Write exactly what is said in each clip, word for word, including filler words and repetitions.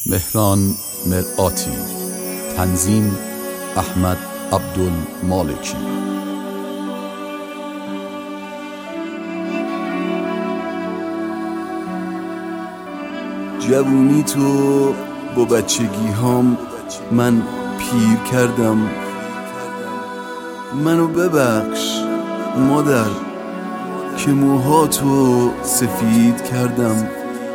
مهران مرآتی. تنظیم احمد عبدالمالکی. جوونی تو با بچگی هام من پیر کردم. منو ببخش مادر که موهاتو سفید کردم.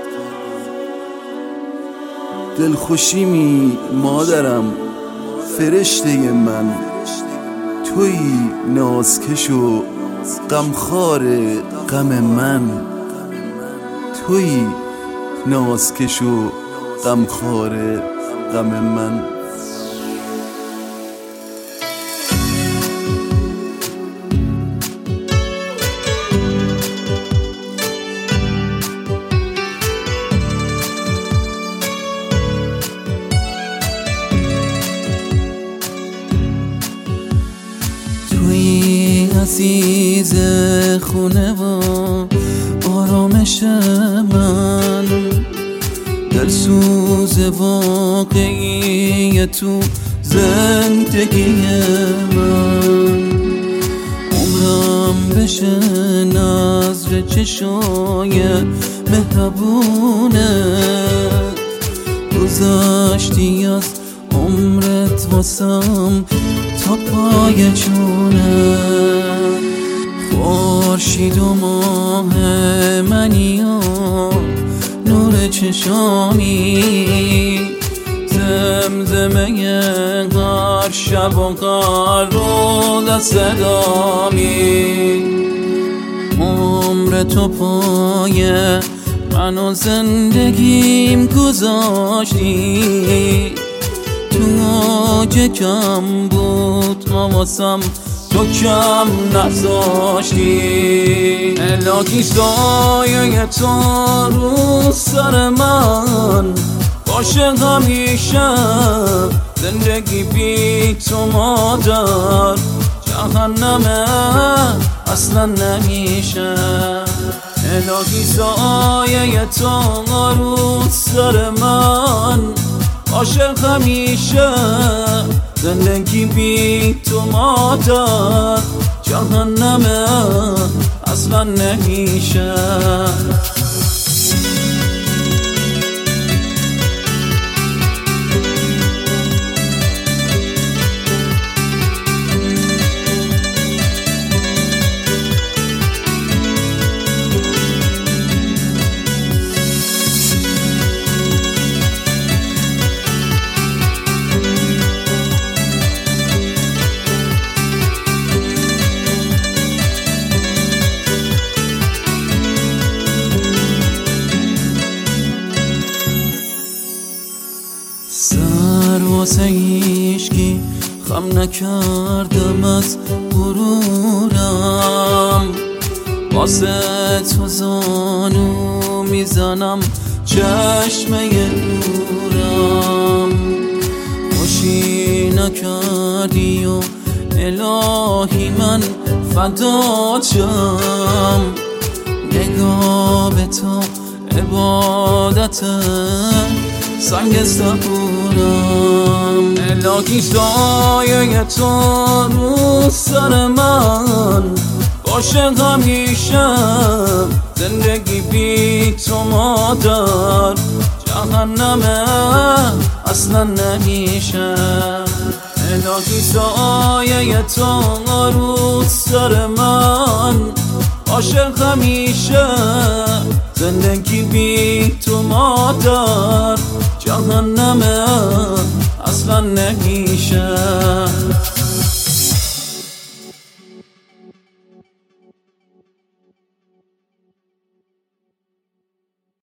دلخوشیمی مادرم فرشته من، تویی نازکش و غمخوار غم من. تویی نازکش و غمخوار غم من. توی عزیز خونه و آرامش من، دلسوز واقعی تو زندگی من. عمرم بشه نظر چشای مهربونه، گذشتی از عمرت واسم تا پای چونه. خورشید و ماه منی و نور چشامی، زمزمه هر شب و هر روز صدامی. عمر تو پای من و زندگیم گذاشتی، تو آج کم بود واسم تو کم نذاشتی. الهی سایه تو رو سر من باشه همیشه، زندگی بی تو مادر جهنمه اصلا نمیشه. الهی سایه تو رو سر من باشه همیشه، زندگی بی تو مادر جهنمه اصلا نمیشه. سر واسه ایشکی خم نکردم از غرورم، واسه تو زانو میزنم چشمه نورم. خوشی نکردی و الهی من فدات شم، نگاه به تو عبادته سنگ صبورم. الهی سایه تو رو سر من باشه همیشه، زندگی بی تو مادر جهنمه اصلا نمیشه. الهی سایه تو رو سر من باشه همیشه، زندگی بی تو مادر جهنمه اصلا نمیشه.